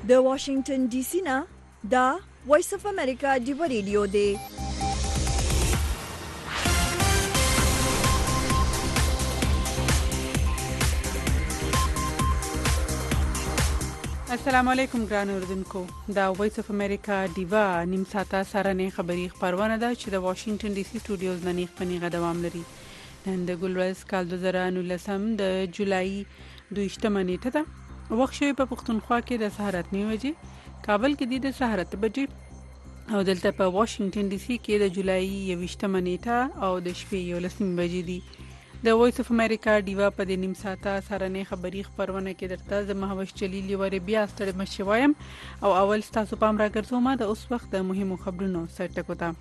د واشنگټن ډي سي نه دا وایس اف امریکا دی ریډیو دی. السلام علیکم ګران اوردونکو، دا وایس اف امریکا دیوا نیم ساعته سرانه خبری خبرونه ده چې د واشنگټن ډي سي سټوډیوز نه نیخ پنیغه دوام لري. نن د ګلورز کال 2019 د جولای 22 نیټه ده. وخت شوی په پښتونخوا کې د سهار 8 بجې، کابل کې د سهار 8 بجې او دلته په واشنگټن ډي سي کې د جولای 21 نیټه او د شپې 11 بجې دي. د وایس اف امریکا دیوا په د نیم ساعته سرانه خبری خبرونه کې درته زه مهوش جلیل یوارې بیا ستړي مشي وایم او اول تاسو پام راګرځوم د اوس وخت د مهمو خبرونو سرټکو ته.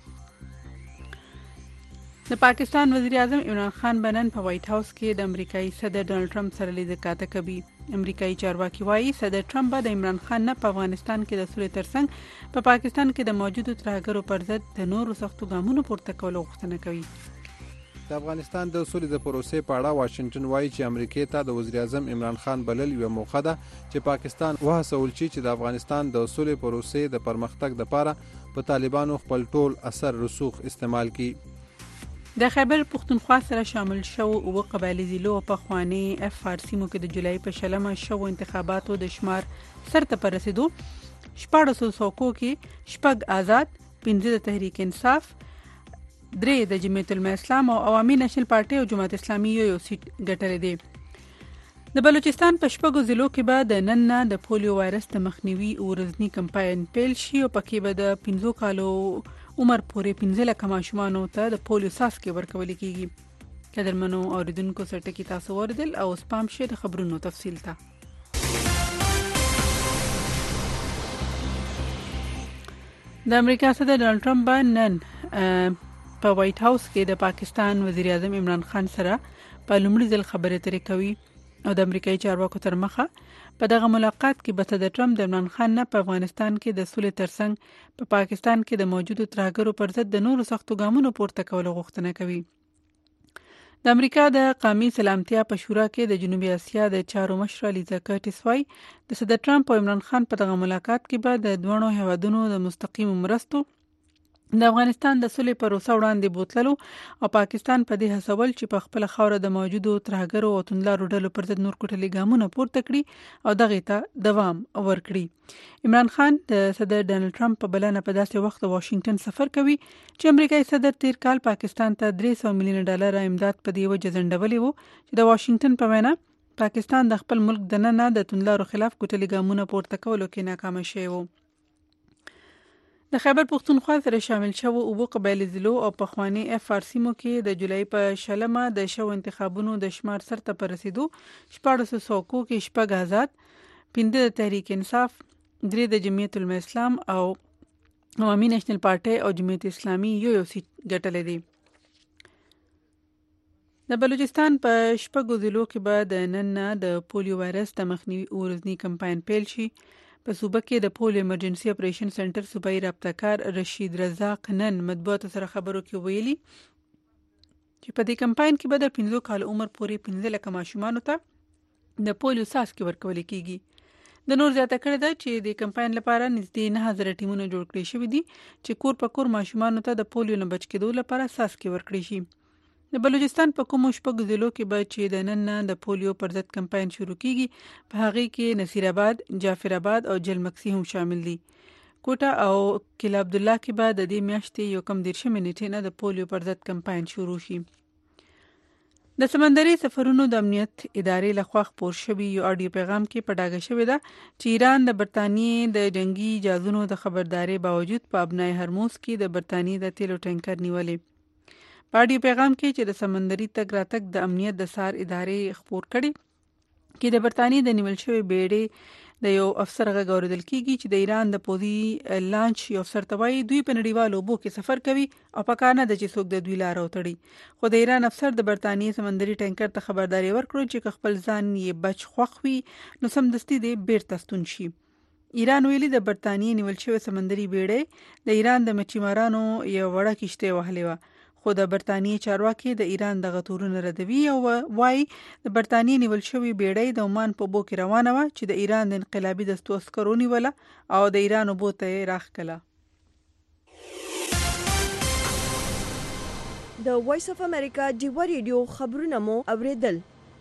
د پاکستان وزیر اعظم عمران خان بنن په وایټ هاوس کې د امریکایي صدر ډونالد ټرمپ سره لیدل کاته کوي. امریکایي چارواکي وایي صدر ټرمپ به د عمران خان نه په افغانستان کې د سولې ترڅنګ په پاکستان کې د موجودو ترهګرو پر ضد د نورو سختو ګامونو پورته کولو غوښتنه کوي. د افغانستان د سولې د پروسې په اړه واشنگټن وایي چې امریکا ته د وزیر اعظم عمران خان بلل یو موخه ده چې پاکستان وهڅول شي چې د افغانستان د سولې پروسې د پرمختګ لپاره په طالبانو خپل ټول اثر رسوخ استعمال کړي. د خیبر پښتونخوا سره شامل شو او قبایلی ضلعو په خوانی اف فارسی مو کې د جولای په شلمه شو انتخاباتو د شمار سرته پر رسیدو. 1400 څوکو کې شپږ آزاد، 15 د تحریک انصاف، 3 د جمعیت الاسلام او عوامي نېشنل پارټي او جماعت اسلامي یو سیټ ګټلې دي. د بلوچستان په شپږو ضلعو کې به د نن نه د پولیو وایرس د مخنیوي ورځنی کمپاین پیل شي او پکې به د 15 کالو عمر پورې 15 لک ماشومان ته د پولیو څاڅکي ورکول کیږي. قدرمنو اوریدونکو سره تاسو وردل او سپام شه د خبرونو تفصیل ته. د امریکا صدر ډونالد ټرمپ نن په وایټ هاوس کې د پاکستان وزیر اعظم عمران خان سره په لومړي ځل خبرې اترې کوي او د امریکایي چارواکو تر مخه په دغه ملاقات کې به صدر ټرمپ د عمران خان نه په افغانستان کې د سولې ترڅنګ په پاکستان کې د موجودو ترهګرو پر ضد د نورو سختو ګامونو پورته کولو غوښتنه کوي. د امریکا د قومي سلامتیا په شورا کې د جنوبي اسیا د چارو مشر لیزا کرټس وای د صدر ټرمپ او عمران خان په دغه ملاقات کې به د دوه هیوادونو د مستقیم مرستو د افغانستان د سولې پروسه وړاندې بوتللو او پاکستان په دې هڅول چې په خپل خوره د موجودو ترهګرو او توندلارو ډلو پر ضد نور کوټلي ګامونه پورته کړي او دغه ته دوام ورکړي. عمران خان د صدر ډونالد ټرمپ په بلنه په داسې وخت واشنگټن سفر کوي چې امریکایي صدر تیر کال پاکستان ته $300 میلیون امداد په دې وجه ځنډولې وو چې د واشنگټن په وینا پاکستان د خپل ملک د نه د توندلارو خلاف کوټلي ګامونه پورته کولو کې ناکام شوی وو. د خیبر پښتونخوا سره شامل شو او قبایلی ضلعو او په خوانی اف فارسی مو کې د جولای په شلمه د شو انتخابونو د شمار سرته پر رسیدو. 1400 څوکو کې شپږ آزاد، 15 د تحریک انصاف، 3 د جمعیت الاسلام او عوامي نېشنل پارټي او جماعت اسلامي یو سیټ ګټلې دي. د بلوچستان په شپږو ضلعو کې به د نن نه د پولیو وایرس د مخنیوي ورځنی کمپاین پیل شي. په صوبه کې د پولیو ایمرجنسي اپریشن سنټر صوبایي رابطه‌کار رشید رزاق نن مطبوعاتو سره خبرو کې ویلي چې په دې کمپاین کې به د 15 کال عمر پورې 15 لک ماشومان ته د پولیو څاڅکي ورکول کیږي. د نور زیاته کړی ده چې د کمپاین لپاره نږدې 9000 ټیمونه جوړ کړي شوي دي چې کور په کور ماشومان ته د پولیو نه بچ کېدو لپاره څاڅکي ورکړي شي. د بلوچستان په کومو شپږ ضلعو کې به چې د نن نه د پولیو پر ضد کمپاین شروع کیږي په هغه کې نصیر آباد، جعفر آباد او جلمکسي هم شامل دي. کوټه او کلا عبدالله کې به د دې میاشتې 11 نیټې نه د پولیو پر ضد کمپاین شروع شي. د سمندري سفرونو د امنیت ادارې لخوا خپور شوی یو اډیو پیغام کې په ډاګه شوی ده چې ایران د برتانیې د جنگي جهازونو د خبرداري باوجود په ابنای هرموز کې د برتانیې د تیلو ټینکر نیولې. په اډیو پیغام کې چې د سمندري تګ راتګ د امنیت د سار ادارې خپور کړي کې د برتانیې د نیول شوی بیړۍ د یو افسر غږ اوریدل کیږي چې د ایران د پوځي لانچ یو افسر ته وایي دوی په نړیوالو اوبو کې سفر کوي او په کار نه ده چې څوک د دوی لاره وتړي. خو د ایران افسر د برتانیې سمندري ټینکر ته خبرداري ورکړه چې خپل ځان یې بچ خوښ وي نو سمدستي دې بیرته ستون شي. ایران ویلي د برتانیې نیول شوی سمندري بیړۍ د ایران د مچیمارانو یو وړه کشته وهلې وه خو د برتانیې چارواکي د ایران دغه تورونه ردوي او وايي د برتانیې نیول شوی بیړۍ د عمان په اوبو کې روانه وه چې د ایران د انقلابي دستو عسکرو نیوله او د ایران اوبو ته یې راښکله. د وایس اف امریکا ډیوا ریډیو خبرونه مو اوریدل.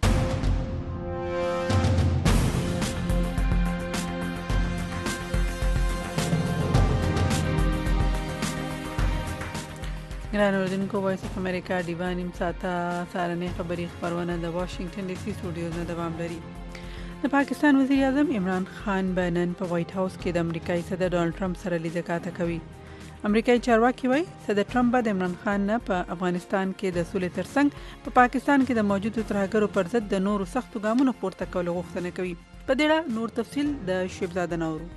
ګران اوریدونکو، وایس اف امریکا ډیوا نیم ساعته سهارنۍ خبري خبرونه د واشنگټن ډي سي سټوډیوز نه دوام لري. د پاکستان وزیر اعظم عمران خان به نن په وایټ هاوس کې د امریکایي صدر ډونالډ ټرمپ سره لیدکاته کوي. امریکایي چارواکي وایي صدر ټرمپ به د عمران خان نه په افغانستان کې د سولې ترڅنګ په پاکستان کې د موجودو ترهګرو پر ضد د نورو سختو ګامونو پورته کولو غوښتنه کوي. په دې اړه نور تفصیل د شیبزاده نورو.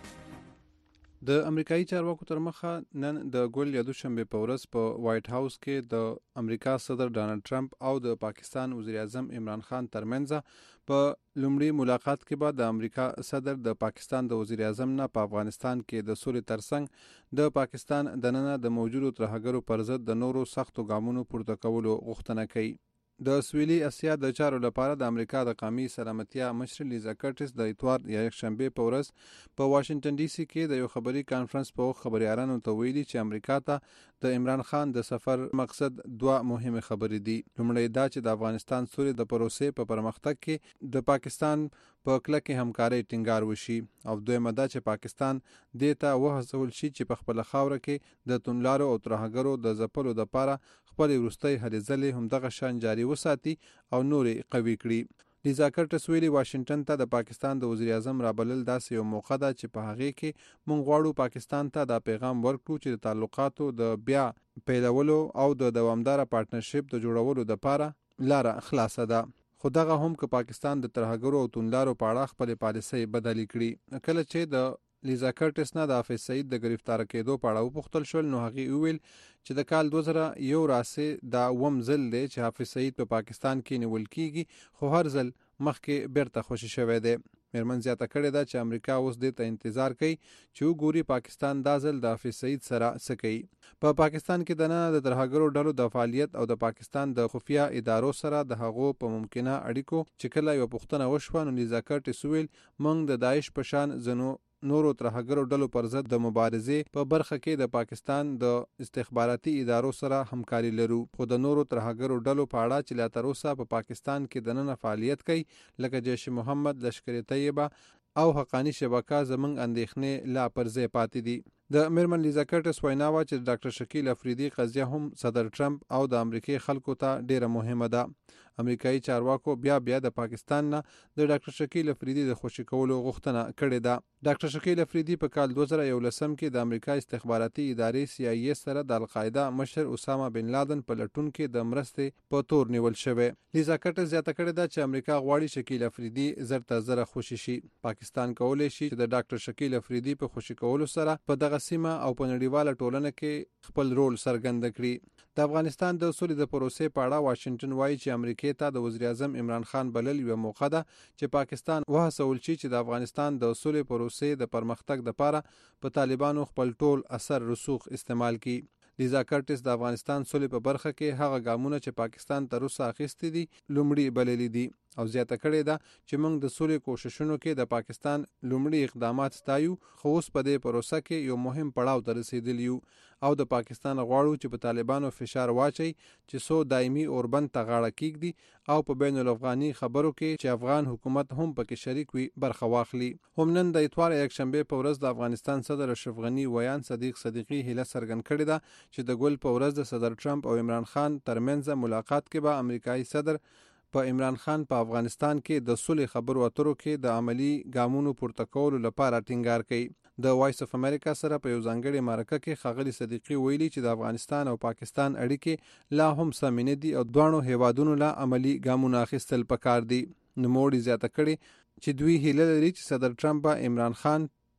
د امریکایي چارواکو تر مخه نن د ګل یا دوشنبه په ورځ په وایټ هاوس کې د امریکا صدر ډونالډ ټرمپ او د پاکستان وزیر اعظم عمران خان ترمنځ په لومړي ملاقات کې به د امریکا صدر د پاکستان د وزیر اعظم نه په افغانستان کې د سولې ترڅنګ د پاکستان دننه د موجودو ترهګرو پر ضد د نورو سختو ګامونو پورته کولو غوښتنه کوي. د سویلي اسیا د چارو لپاره د امریکا د قومي سلامتیا مشر لیزا کرټس د اتوار یا یکشنبه په ورځ په واشنگټن ډي سي کې د یو خبري کانفرنس په خبريالانو ته ویلي چې امریکا ته د عمران خان د سفر مقصد دوه مهمه خبرې دي. لومړی دا چې د افغانستان سولې د پروسې په پرمختګ کې د پاکستان په کلکه همکاري ټینګار وشي او دویمه دا چې پاکستان دیتا وهڅول شي چې په خپل خاوره کې د تونلارو او ترهګرو د ځپلو لپاره خپل وروستۍ هلې ځلې همدغه شان جاري وساتي او نورې قوي کړي. لیزا کرټس ویلي واشنگټن ته د پاکستان د وزیر اعظم رابلل داسې یو موقع ده چې په هغه کې مونږ غواړو پاکستان ته دا پیغام ورکړو چې د تعلقاتو د بیا پیلولو او د دوامداره پارتنرشپ د جوړولو لپاره لاره خلاصه ده. خو دغه هم که پاکستان د ترهګرو او تونلارو په اړه خپل پالیسۍ بدلې کړي. کله چې د لیزا کرټس نه د حافظ سعید د گرفتار کېدو په اړه وپوښتل شول نو هغه ویل چې د کال 2001 راسه دا وم ځل دی چې حافظ سعید په پاکستان کې نیول کیږي خو هر ځل مخکې بیرته خوشی شوی دی. میرمن زیاته کړې ده چې امریکا اوس دې ته انتظار کوي چې وګوري پاکستان دا ځل د حافظ سعید سره څه کوي. په پاکستان کې د نن د ترهګرو ډلو د فعالیت او د پاکستان د خفیه ادارو سره د هغو په ممکنه اړیکو چې کله یو پوښتنه وشوه نو لیزا کرټس ویل موږ د داعش په شان زنو نورو ترهګرو ډلو پر ضد د مبارزې په برخه کې د پاکستان د استخباراتي ادارو سره همکاري لرو. خو د نورو ترهګرو ډلو په اړه چې لا تر اوسه په پاکستان کې د نن فعالیت کوي لکه جیش محمد، لشکر طیبه او حقانی شبکه زمنګ اندېښنې لا پر ځای پاتې دي. د میرمن لیزا کرټس وینا وا چې ډاکټر شکیل افریدي قضیه هم صدر ټرمپ او د امریکای خلکو ته ډیره مهمه ده. امریکایي چارواکو بیا د پاکستان نه د ډاکټر شکیل افریدي د خوشی کولو غوښتنه کړې ده. ډاکټر شکیل افریدي په کال 2011 کې د امریکا استخباراتي ادارې CIA سره د القاعده مشر اسامه بن لادن په لټون کې د مرستې په تور نیول شوی. لیزا کرټس زیاته کړې ده چې امریکا غواړي شکیل افریدي زره خوشی شي. پاکستان کولای شي چې د ډاکټر شکیل افریدي په خوشی کولو سره په دغه سیمه او په نړیواله ټولنه کې خپل رول څرګند کړي. د افغانستان د سولې د پروسې په اړه واشنگټن وایي چې امریکا ته د وزیر اعظم عمران خان بلل یو موقع ده چې پاکستان وهڅول شي چې د افغانستان د سولې پروسې د پرمختګ لپاره په طالبانو خپل ټول اثر رسوخ استعمال کړي. لیزا کرټس د افغانستان سولې په برخه کې هغه ګامونه چې پاکستان تر اوسه اخیستي دي لومړی بللي دي او زیاته کړې ده چې موږ د سولې کوششونو کې د پاکستان لومړی اقدامات ستایو خو اوس په دې پروسه کې یو مهم پړاو ته رسیدلی یو او د پاکستان غواړو چې په طالبانو فشار واچي چې سو دایمي اوربند ته غاړه کیږدي او په بین الافغاني خبرو کې چې افغان حکومت هم پکې شریک وي برخه واخلي. هم نن د اتوار یکشنبه په ورځ د افغانستان صدر اشرف غنی ویان صدیق صدیقی هله څرګند کړی ده چې د ګل په ورځ د صدر ټرمپ او عمران خان ترمنځ ملاقات کې به امریکایي صدر په عمران خان په افغانستان کې د صلح خبرو اترو کې د عملی ګامونو پورته کولو لپاره ټینګار کوي. د وایس اف امریکا سره په یو ځانګړي مرکه کې ښاغلي صدیقي ویلي چې د افغانستان او پاکستان اړیکې لا هم سمینه دي او دوه هیوادونو لا عملی ګامونه اخیستل پکار دي. نوموړي زیاته کړي چې دوی هیله لري چې صدر ټرمپ به عمران خان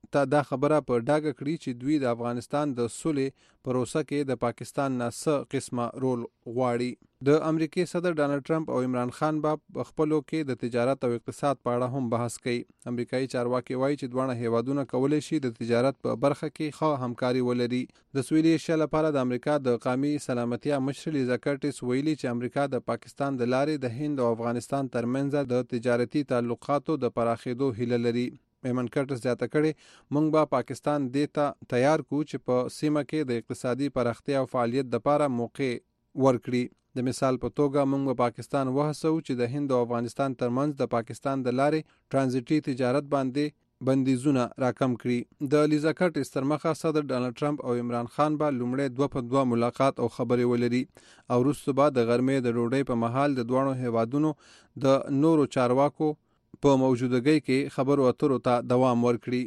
ته دا خبره په ډاګه کړي چې دوی د افغانستان د سولې پروسه کې د پاکستان نه څه قسمه رول غواړي. د امریکای صدر ډانلډ ټرمپ او عمران خان په خپلو کې د تجارت او اقتصاد په اړه هم بحث کوي. امریکایي چارواکي وایي چې دواړه هیوادونه کولی شي د تجارت په برخه کې ښه همکاري ولري. د سویلي ایشیا لپاره د امریکا د قومي سلامتیا مشر لیزا کرټس ویلي چې امریکا د پاکستان د لارې د هند او افغانستان ترمنځ د تجارتي تعلقاتو د پراخېدو هیله لري. ایمن کرټس زیاته کړي موږ به پاکستان دې ته تیار کو چې په سیمه کې د اقتصادي پراختیا او فعالیت لپاره موقع ورکړي. د مثال په توګه موږ په پاکستان وهڅو چې د هند او افغانستان ترمنځ د پاکستان د لارې ترانزیټي تجارت باندې بندیزونه راکم کړي. د لیزا کرټس تر مخه صدر ډانلډ ټرمپ او عمران خان به لومړی 2 په 2 ملاقات او خبرې ولري او وروسته به د غرمې د ډوډۍ په مهال د دوه هیوادونو د نورو چارواکو په موجودګۍ کې خبرو اترو ته دوام ورکړي.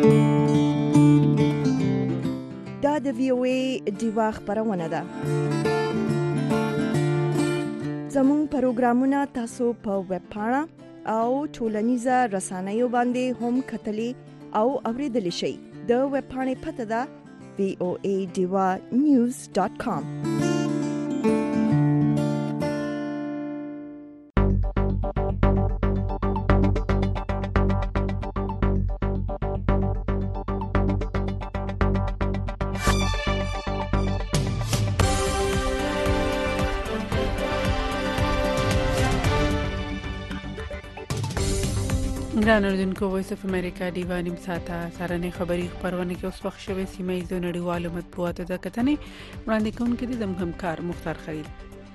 دا د VOA ډیوا خبرونه ده. زموږ پروګرامونه تاسو په ویب پاڼه او ټولنیزه رسنیو باندې هم کتلی او اوریدلی شئ. د ویب پاڼې پته ده voadivanews.com. ګران اوریدونکو وایس اف امریکا ډیوا نیم ساعته سارنې خبری خبرونه کې اوس وخت شوه سیمه ییزو نړیوالو مطبوعاتو د کتنې وړاندې کوونکې د همکار مختار خلیل.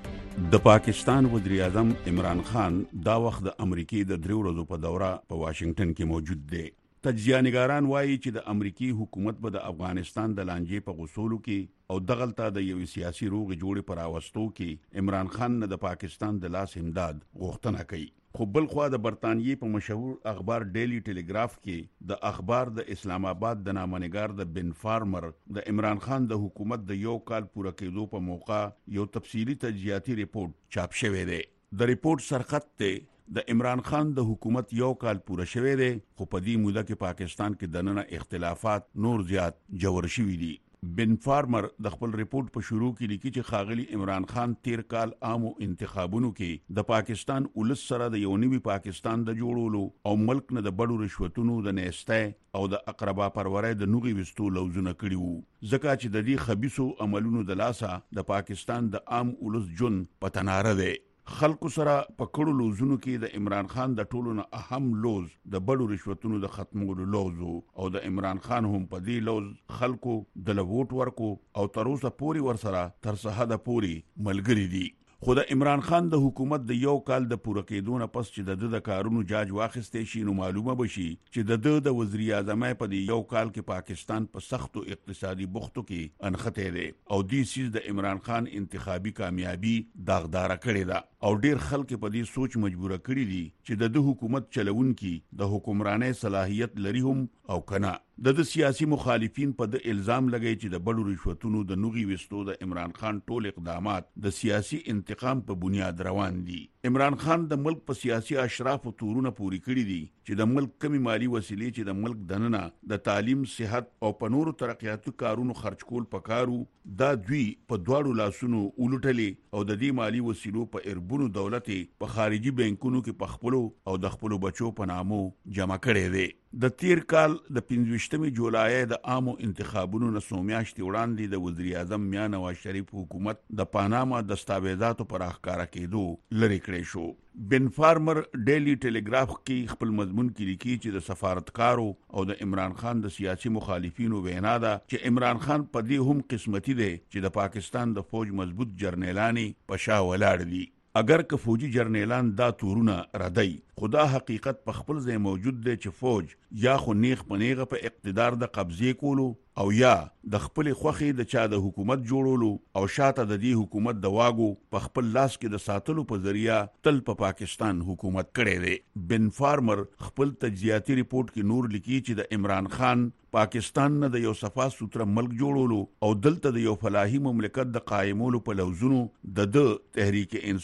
د پاکستان وزیر اعظم عمران خان دا وخت د امریکای د 3 ورځو په دوره په واشنگټن کې موجود دی. تجزیه نگاران وایي چې د امریکای حکومت به د افغانستان د لانجې په غوسولو کې او دغلطه د یو سیاسي روغ جوړې پر اوستو کې عمران خان نه د پاکستان د لاس امداد غوښتنه کوي. خو بل خوا د برطانیې په مشهور اخبار ډیلی ټیلیګراف کې د اخبار د اسلام آباد د نامنګار د بن فارمر د عمران خان د حکومت د یو کال پوره کېدو په موقع یو تفصیلی تجزیاتی ریپورت چاپ شوی دی. د ریپورت سرخط ته د عمران خان د حکومت یو کال پوره شوی دی خو په دې موده کې پاکستان کې دننه اختلافات نور زیات جوړ شوي دي. بن فارمر د خپل ریپورت په شروع کې لیکي چې خاغلی عمران خان 13 کال عامو انتخابونو کې د پاکستان ولس سره د یو نوي پاکستان د جوړولو او ملک نه د بډو رشوتونو د نېستۍ او د اقربا پرورۍ د نوغي وستو لوزونه کړي وو ځکه چې د دې خبيثو عملونو د لاسه د پاکستان د عام ولس جون پتناره دی. خلکو سره په کړو لوزونو کې د عمران خان د ټولو نه اهم لوز د بډو رشوتونو د ختمولو لوز او د عمران خان هم په دې لوز خلکو د لوټ ورکو او تر اوسه پوری ورسره تر سهاده پوری ملګری دي. خو د عمران خان د حکومت د یو کال د پوره کېدو نه پس چې د کارونو جاج واخیستې شي نو معلومه بشي چې د وزیر اعظم په دې یو کال کې پاکستان په سختو اقتصادي بوختو کې انخته دي او دې سیس د عمران خان انتخابي کامیابی داغدار کړی دا او ډیر خلک په دې سوچ مجبور کړی دي چې د حکومت چلونکي د حکمرانۍ صلاحیت لري هم او کنه. د سیاسي مخالفین په د الزام لګی چې د بډو رشوتونو د نوغي وستو د عمران خان ټول اقدامات د سیاسي انتقام په بنیاد روان دي. عمران خان د ملک په سیاسي اشراف او تورونه پوری کړی دي چې د ملک کمی مالی وسیلې چې د ملک دننه د تعلیم، صحت او په نورو ترقیاتي کارونو خرج کول پکارو دا دوی په دواړو لاسونو ولټلې او د دې مالی وسیلو په اربونو دولت په خارجي بانکونو کې پخپلو او د خپل بچو په نامو جمع کړي دي. د 13 کال د 25 جولای د عامو انتخابونو نه سومیاشتي وړاندې د وزیر اعظم میاں نواز شریف حکومت د پاناما دستاویزاتو پر اخکارا کېدو لری کړی شو. بن فارمر ډیلی ټیلیګراف کې خپل مضمون کې لیکي چې د سفارتکارو او د عمران خان د سیاسي مخالفینو وینا ده چې عمران خان په دې هم قسمتي دی چې د پاکستان د فوج مضبوط جرنیلانی په شا ولاړ دي. اگر که فوجي جرنیلان دا تورونه ردی خدا حقیقت په خپل ځای موجود دی چې فوج یا خو نیغ پنیغه په اقتدار د قبضې کولو او یا د خپل خوخي د چا د حکومت جوړولو او شاته د دې حکومت د واګو په خپل لاس کې د ساتلو په ذریعہ تل په پاکستان حکومت کړي دی. بن فارمر خپل تجزیاتی ریپورت کې نور لیکي چې د عمران خان پاکستان نه د یو صفا سوتره ملک جوړولو او دلته د یو فلاحي مملکت د قائمولو په لوزونو د تحریک انصاف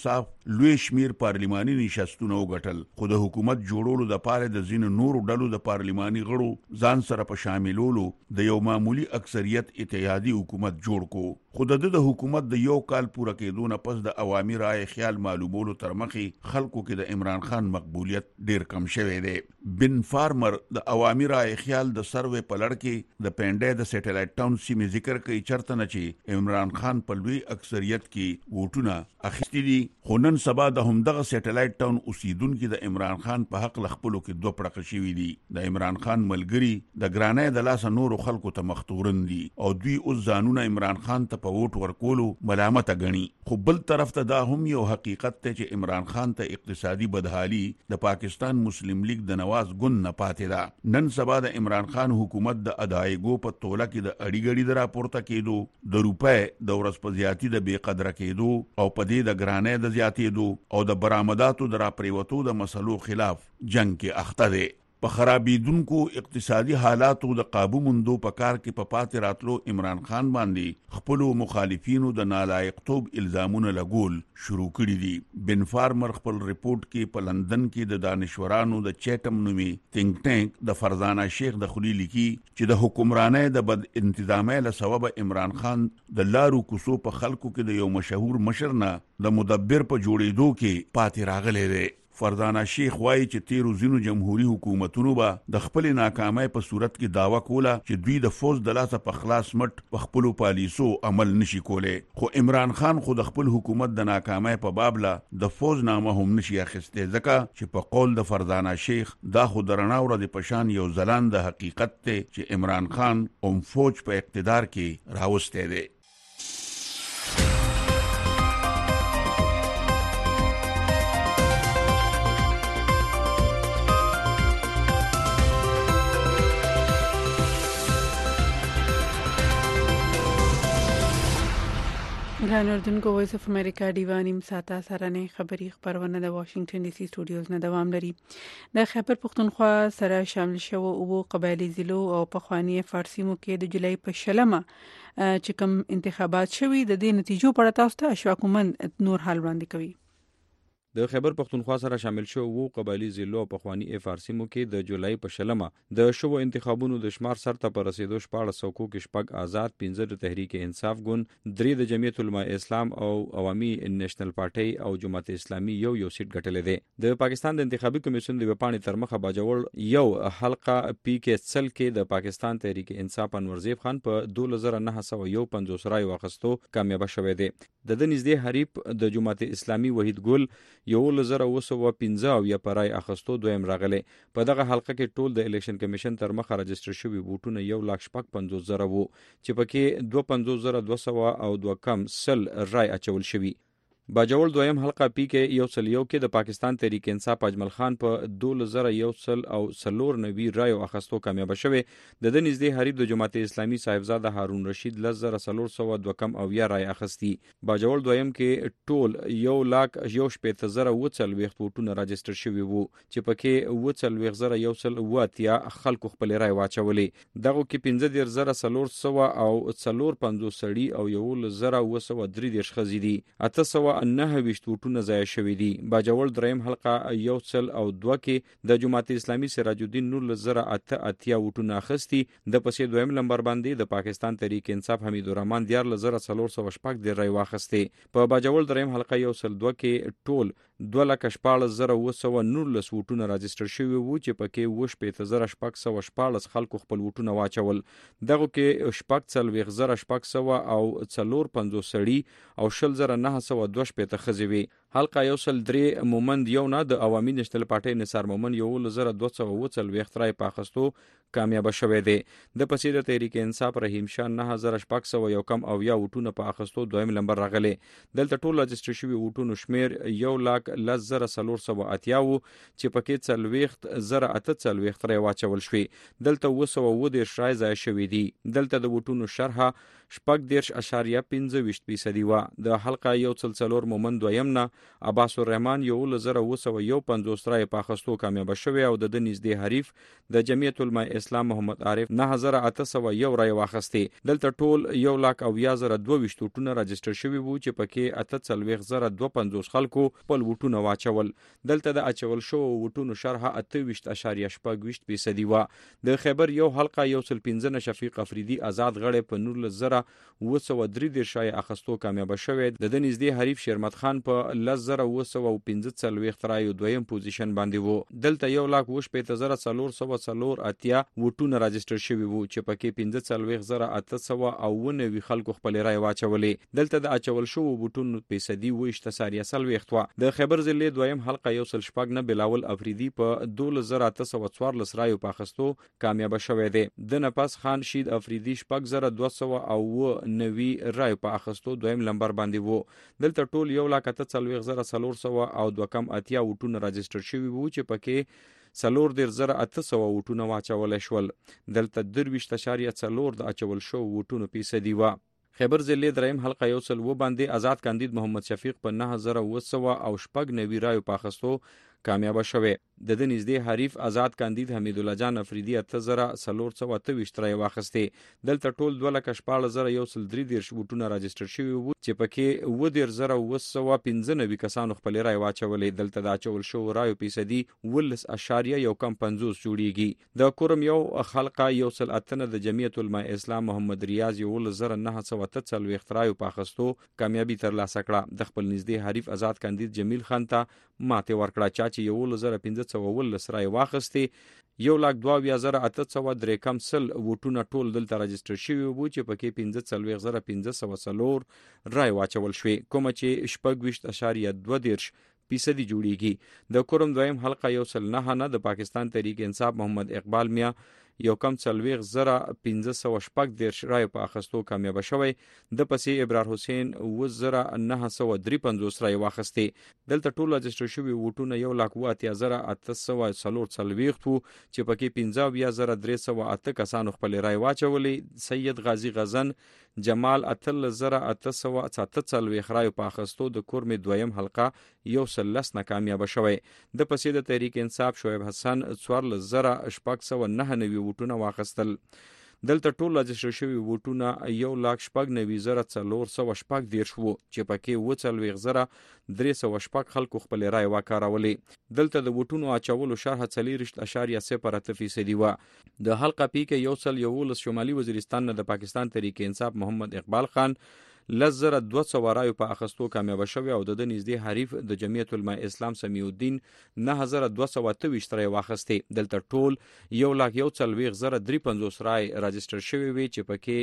لوی شمیر پارلماني نشستونه وګټل، خو د حکومت جوړولو د پاره د ځینو نورو ډلو د پارلماني غړو ځان سره په شاملولو د یو معمولی اکثریت اتحادی حکومت جوړ کو. خو د حکومت د یو کال پوره کېدو نه پس د عوامي رائے خیال معلومولو تر مخې خلکو کې د عمران خان مقبولیت ډیر کم شوی دی. بن فارمر د عوامي رائے خیال د سروې په لړ کې د پنډې د سټلایټ ټاون سیمې ذکر کوي چرته نه چې عمران خان په لوی اکثریت کې ووټونه اخیستي دي، خو نن سبا د همدغه سټلایټ ټاون اوسیدونکو د عمران خان په حق لخپلو کې دوه پړقه شوي دي. د عمران خان ملګری د ګرانۍ د لاسه نورو خلکو ته مختورن دي او دوی اوس ځانونه عمران خان ته په ووټ ورکولو ملامت غني. خو بل طرف ته دا هم یو حقیقت ته چې عمران خان ته اقتصادي بدحالي د پاکستان مسلم لیگ د نواز ګوند نه پاتې ده. نن سبا د عمران خان حکومت د ادایګو په توله کې د اړیګړي د راپورته کېدو، د روپې د ورځ په زیاتی د بې قدره کېدو او په دې د ګرانۍ د زیاتېدو او د برآمداتو د راپریوتو د مسلو خلاف جنگ کې اخته دی. په خرابېدونکو اقتصادي حالاتو د قابو موندو په کار کې په پاتې راتلو عمران خان باندې خپلو مخالفینو د نالایقتوب الزامونه لګول شروع کړي دي. بن فارمر خپل ریپورت کې په لندن کې د دانشورانو د چیټم نومي تینک ټانک د فرزانه شیخ د خلی لیکي چې د حکمرانۍ د بد انتظامۍ له سبب عمران خان د لارو کوڅو په خلکو کې د یو مشهور مشر نه د مدبر په جوړېدو کې پاتې راغلی دی. فرزانه شیخ وایي چې تیرو ځینو جمهوریت حکومتونو به د خپل ناکامۍ په صورت کې داوا کوله چې دوی د فوج د لاسه په خلاص مټ په خپل پالیسو عمل نشي کولی. خو عمران خان خو د خپل حکومت د ناکامۍ په باب لا د فوج نامه هم نشي اخیستی، ځکه چې په قول د فرزانه شیخ دا خو د رڼا ورځې په شان یو ځلان د حقیقت دی چې عمران خان فوج په اقتدار کې راوستی دی. ګران اردوونکو، وایس اف امریکا دیوانیم ساته سرانه خبری خبرونه د واشنگټن ډي سي سټوډیوز نه دوام لري. د خیبر پختونخوا سره شامل شوو او قبایلی ضلعو او پخوانی فارسی مو کې د جولای په 16 چې کوم انتخابات شوي د دې نتیجو په اړه تاسو ته اشواکومن نور حال وړاندې کوي. د خیبر پختونخوا سره شامل شو وو قبایلی ضلعو پخوانی فارسی مو کې د جولای په 16 د شوو انتخابونو د شمار سر ته پر رسیدو 1400 کې شپږ آزاد، 15 د تحریک انصاف ګوند، 3 د جمعیت علماء اسلام او عوامي نېشنل پارټي او جماعت اسلامي یو سیټ ګټلې ده. د پاکستان د انتخابي کمیسیون د وپاڼې تر مخه باجوړ یو حلقه پی کې سل کې د پاکستان تحریک انصاف انورزیب خان په 2951 رای واخستو کامیاب شوه دی. د نږدې حریف د جماعت اسلامي وحید ګل 1915 یا پرای اخستو دویم راغله. په دغه حلقه کې ټول د الیکشن کمیشن تر مخه رجسټر شوی ووټونه 1,55,000 وو چې پکې 52,200 او 2 کم سل رای اچول شوی. باجوړ دویم حلقه پی کې یو سل یو کې د پاکستان تحریک انصاف اجمل خان په 2100 او 490 رای اخستو کامیاب شوه. د نږدې حریف د جماعت اسلامي صاحبزاده هارون رشید 1,402 کم او یا رای اخستی. باجوړ دویم کې ټول 1,00,000 ووټونه رجسټر شوی وو چې پکې 40,100 خلکو خپل رای واچولې. دغه کې 15,400 او 450 سړي او 1,203 خزيدي 809 ووټونه ضایع شوي دي. باجوړ دریم حلقه یو سل او 2 کې د جماعت اسلامي سراج الدین 1988 ووټونه اخستي. د پسې دویم لمبر باندې د پاکستان تحریک انصاف حمید الرحمن 14,414 رای واخستي. په باجوړ دریم حلقه یو سل 2 کې ټول 2,14,919 ووټونه راجسټر شوي وو چې پکې 15,614 خلکو خپل ووټونه واچول. دغه کې 14,600 او 450 سړي او 19,902 خزي وي. حلقه یو سل 3 مومند یو نه د عوامي نېشنل پارټي نثار مومن 1,240 رای پاخستو کامیاب شوه دی. د پسې د تحریک انصاف رحیم شاه 9,601 کم او یا ووټونه په اخستو دویم لمبر راغله. دلته ټول رجسټر شوي ووټونو شمیر 1,10,480 وو چې پکې 40,048 رای واچول شوي. دلته 210 رای ضایع شوي دي. دلته د ووټونو شرحه 14.25% و. د حلقه یو سل 4 مومند دویم نه عباس الرحمن 11951 رای په اخیستو کامیاب شوی او د نږدې حریف د جمعیت العلماء اسلام محمد عارف 9801 رای واخیستې. دلته ټول 1,02,022 ووټونه راجستر شوي وو چې پکې 48,250 خلکو خپل ووټونه واچول. دلته د اچول شو ووټونو شرح 28.6% وه. د خیبر یو حلقه 115 شفیق افریدي آزاد غړی په 19,903 رای اخیستو کامیاب شوی. د نږدې حریف شیرمت خان په 10,915 رایو دویم پوزیشن باندې وو. دلته 1,14,404 ووټونه راجستر شوي وو چې پکې 15,890 خلکو خپل رای واچولې. دلته د اچول شو ووټونو فیصدي 20.0 وه. د خیبر ضلع دویم حلقه 114 بلاول افریدي په 2,814 رایو په اخیستو کامیاب شوی دی. د نفس خان شید افریدي 6,290 رایو په اخیستو دویم لمبر باندې وو. دلته ټول 1,43,482 ووټونه راجستر شوي وو چې پکې 4,800 ووټونه واچول شول. دلته 23.4 د اچول شو ووټونو فیصدي وه. خیبر ضلع دریم حلقه 100 باندې آزاد کاندید محمد شفیق په 9,990 رایو په اخیستو کامیاب شوی. د نږدې حریف آزاد کاندید حمید الله جان افریدي 8,428 رای واخیستې. دلته ټول 2,14,193 ووټونه راجستر شوي وو چې پکې 9,995 کسانو خپل رای واچولې. دلته د اچول شو رایو فیصدي 10.50 جوړیږي. د کورم یو حلقه 108 د جمعیت العلماء اسلام محمد ریاض 1,943 رایو په اخیستو کامیابی ترلاسه کړه. د خپل نږدې حریف آزاد کاندید جمیل خان ته ماته ورکړه چې 1,1512 رای واخیستې. 1,02,803 ووټونه ټول دلته راجستر شوي وو چې پکې 15,504 رای واچول شوې، کومه چې 26.2% جوړیږي. د کورم دویم حلقه 109 د پاکستان تحریک انصاف محمد اقبال میا 1,40,510 رای په اخیستو کامیاب شوی. د پسې ابرار حسین 9,953 رای واخیستې. دلته ټول راجستر شوي ووټونه 1,08,844 وو چې پکې 15,308 کسانو خپل رای واچولې. سید غازی غزن جمال 8,843 رای په اخیستو د کورم دویم حلقه 113 ناکامیاب شوی. د پسې د تحریک انصاف شعیب حسن 14,699 ووټونه واخیستل. دلته ټول راجستر شوي ووټونه 1,94,418 وو چې پکې 40,308 خلکو خپل رای وکارولې. دلته د ووټونو اچولو شرح 4.0% وه. د حلقه پی کې 111 شمالي وزیرستان نه د پاکستان تحریک انصاف محمد اقبال خان 1,200 رایو په اخیستو کامیاب شوی او د نږدې حریف د جمعیت العلماء اسلام سمیع الدین 9,223 رای واخیستې. دلته ټول 1,40,350 رای راجستر شوی وي چې پکې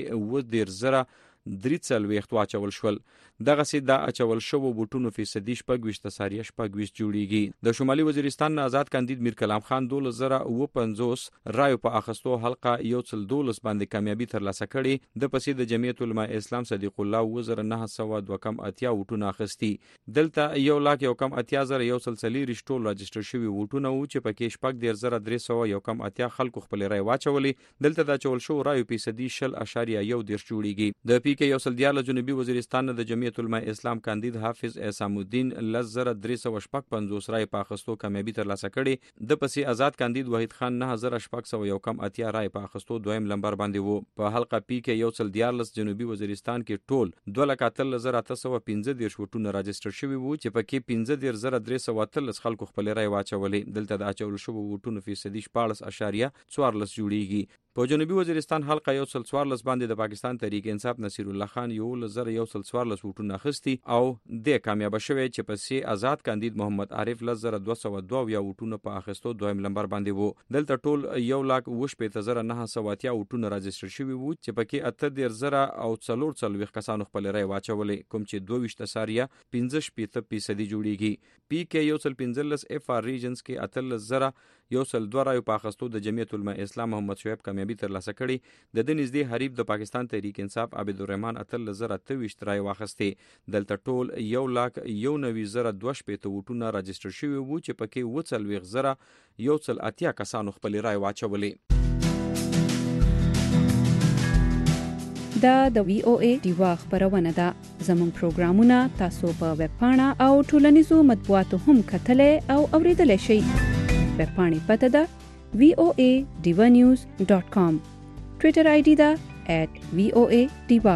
10,043 واچول شول. دغه سي د اچول شو ووټونو فیصدي 20.8% جوړیږي. د شمالي وزیرستان نه آزاد کاندید میر کلام خان 2,050 رایو په اخیستو حلقه 112 باندې کامیابی ترلاسه کړي. د پسې د جمعیت العلماء اسلام صدیق الله 1,902 ووټونه اخیستي. دلته 1,80,140 ټول راجستر شوي ووټونه وو چې پکې 13,318 خلکو خپل رای واچولې. دلته د اچول شو رایو فیصدي 0.1 جوړیږي. د پی کې 114 جنوبي وزیرستان نه د جمعیت العلماء اسلام کاندید حافظ احسان الدین 1,355 رای په اخیستو کامیابی ترلاسه کړي. د پسې آزاد کاندید وحید خان 9,618 رای په اخیستو دویم لمبر باندې وو. په حلقه پی کې 114 جنوبي وزیرستان کې ټول 2,13,815 ووټونه راجستر شوي وو چې پکې 15,313 خلکو خپل رای واچولې. دلته د اچول شوو ووټونو فیصدي 14.14 جوړیږي. په جنوبي وزیرستان حلقه 114 باندې د پاکستان تحریک انصاف نصیر الله خان 1,114 ووټونه اخیستي او د کامیاب شوی چې پسې آزاد کاندید محمد عارف 1,202 ووټونه په اخیستو دویم لمبر باندې وو. دلته ټول 1,19,980 ووټونه راجستر شوي وو چې پکې 8,044 کسانو خپل رای واچولې، کوم چې 22.15% جوړیږي. پی کې 115 اف آر ریجنز کې 8,102 رایو په اخیستو د جمعیت العلماء اسلام محمد شعیب کامیابی ترلاسه کړي. د نږدې حریف د پاکستان تحریک انصاف عبد الرحمن 8,023 رای واخیستې. دلته ټول 1,19,218 ووټونه راجستر شوي وو چې پکې 40,180 کسانو خپل رای واچولې. دا د وی او ای دیوا خبرونه ده. زموږ پروګرامونه تاسو په ویب پاڼه او ټولنیزو مطبوعاتو هم کتلای او اوریدلای شئ. ویب پاڼې پته ده voanews.com. ټویټر آی ډي ده @voadiva.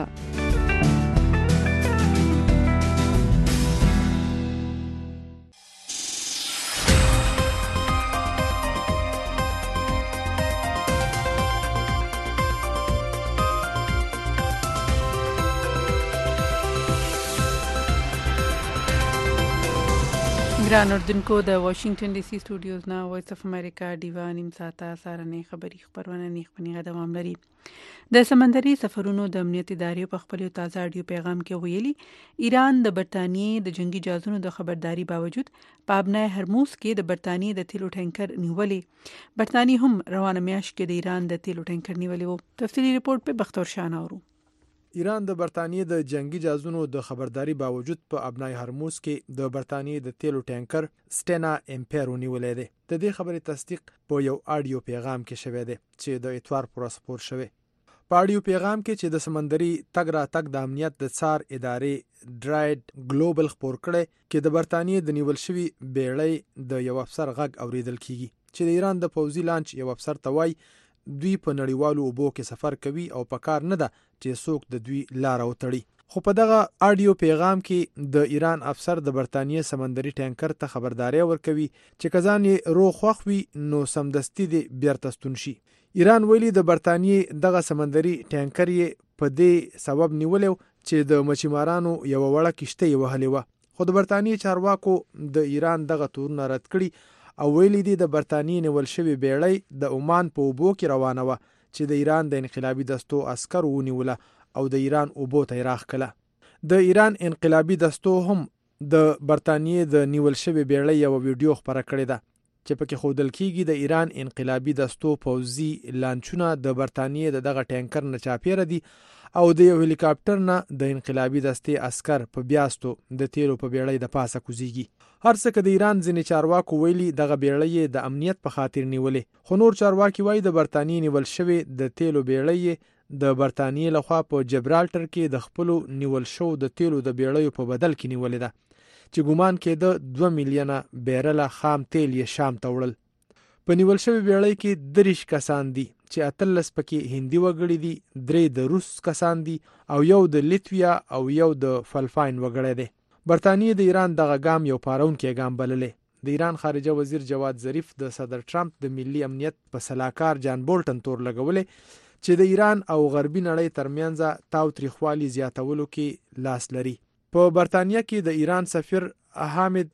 ګران اردوونکو د واشنگټن ډي سي سټوډیوز نه وایس اف امریکا ډیوا نیم ساعته سارنې خبرونه نیخ پنیغه دوام لري. د سمندري سفرونو د امنیت ادارې په خپل تازه اډیو پیغام کې ویلي ایران د برتانیې د جنگي جهازونو د خبرداري باوجود په ابنای هرموز کې د برتانیې د تیلو ټانکر نیولې. برتانیې هم روانه میاشت کې د ایران د تیلو ټانکر نیولې وو. تفصیلی ریپورت په بختور شاه اورو. ایران د برتانیې د جنگي جهازونو د خبرداري باوجود په ابنای هرموز کې د برتانیې د تیلو ټانکر سټینا امپیرو نیولې ده. د دې خبرې تصدیق په یو اډیو پیغام کې شوی دی چې د اتوار پر خپور شوی. په اډیو پیغام کې چې د سمندري تګ را تګ د امنیت د څار ادارې ډرایډ ګلوبل خپور کړي کې د برتانیې د نیول شوی بیړۍ د یو افسر غږ اوریدل کیږي چې د ایران د پوځي لانچ یو افسر ته وایي دوی په نړیوالو اوبو کې سفر کوي او په کار نه ده چې څوک د دوی لار وتړي. خو په دغه اډیو پیغام کې د ایران افسر د برتانیې سمندري ټانکر ته خبرداري ورکوي چې کزان یې روغ خوخوي نو سمدستي دي بیرته ستون شي. ایران ویلي د برتانیې دغه سمندري ټانکر یې په دې سبب نیولې چې د مچیمارانو یو وړه کشته یې وهلې و. خو د برتانیې چارواکو د ایران دغه تورونه رد کړي او ویلي دي د برتانیې نیول شوی بیړۍ د عمان په اوبو کې روانه و چې د ایران د انقلابي دستو عسکر ونیوله او د ایران اوبو ته راخکله. د ایران انقلابي دستو هم د برتانیې د نیول شوی بیړۍ یو ویډیو خبره کړې ده چې پکې ښودل کیږي د ایران انقلابي دستو پوځي لانچونه د برتانیې دغه ټانکر نه چاپیره دي او د یو هلیکاپټر نه د انقلابي دستې عسكر په بیاستو د تیلو په بیړۍ د پاسه کوزيږي. هر څه د ایران ځینې چارواکو ویلي دغه بیړۍ د امنیت په خاطر نیولې، خو نور چارواکي وایي د برتانیې نیول شوی د تیلو بیړۍ د برتانیې لخوا په جبرالټر کې د خپل نیول شو د تیلو د بیړیو په بدل کې نیولې ده چې ګومان کېده 2 میلیونه بیرله خام تیل یې شام ته وړل. په نیول شوی بیړۍ کې 30 کسان دي چې 18 پکې هندي وګړي دي، 3 د روس کسان دي او یو د لیتویا او یو د فلپاین وګړي دي. برتانیې د ایران دغه ګام یو پارونکي ګام بللې. د ایران خارجه وزیر جواد ظریف د صدر ټرمپ د ملي امنیت په سلاکار جان بولټن تور لګولې چې د ایران او غربي نړۍ ترمنځ تاوتریخوالي زیاتولو کې لاس لري. په برتانیې کې د ایران سفیر حامد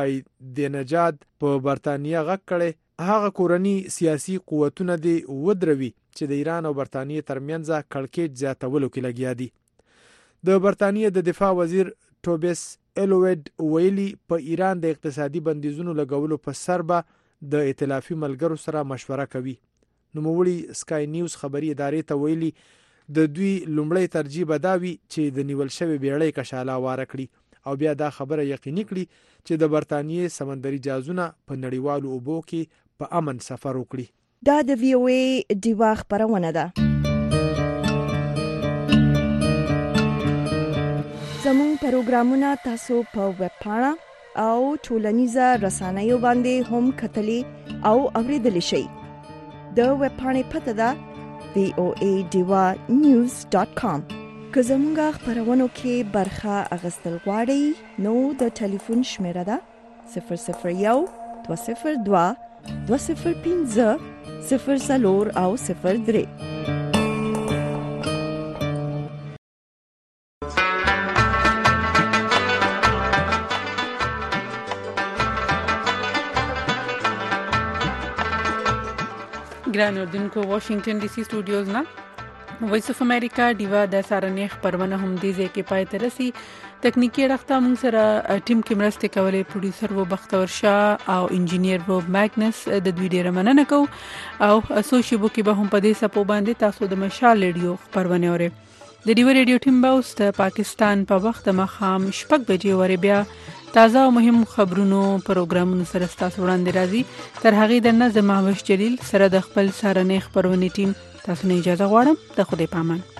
بایدنجاد په برتانیې غږ کړي هغه کورنی سیاسي قوتونه دي ودروي چې د ایران او برتانیې ترمنځ کړکېچ زیاتولو کې لګیا دي. د برتانیې د دفاع وزیر ټوبیس ایلوید ویلي په ایران د اقتصادي بندیزونو لګولو په سر به د ائتلافي ملګرو سره مشوره کوي. نوموړي سکای نیوز خبري ادارې ته ویلي د دوی لومړی ترجیح به دا وي چې د نیول شوی بیړۍ کشاله واره کړي او بیا دا خبره یقیني کړي چې د برتانیې سمندري جهازونه په نړیوالو اوبو کې په امن سفر وکړي. دا د وی او ای دیوا خبرونه ده. زموږ پروګرامونه تاسو په ویب پاڼه او ټولنیزه رسنیو باندې هم کتلی او اوریدلی شئ. د ویب پاڼې پته ده voanews.com. که زموږ خبرونو کې برخه اخیستل غواړئ نو د ټلیفون شمیره ده 001 202 205 04 او 03. ګران اردوونکو واشنگټن ډي سي سټوډیوز نه وایس اف امریکا دیوا د سارنې خبرونه هم دي ځکه پای ته رسي. تکنیکی رخته موږ سره ټیم کې مرسته کولې، پروډوسر وو بختور شاه او انجینیر وو ماګنس. د دوی ډیره مننه کو او اسوشیبو کې به هم په دې سپو باندې تاسو د مشال ریډیو خبرونه اورئ. د دیو ریډیو ټیم به اوس د پاکستان په وخت مخام 6 بجې ورې بیا تازه او مهم خبرونو پروګرامونو سره تاسو وړاندې راځي. تر هغې د نظم محوش جلیل سره د خپل سارنې خبرونې ټیم تاسو نه اجازه غواړم. د خدای پامان.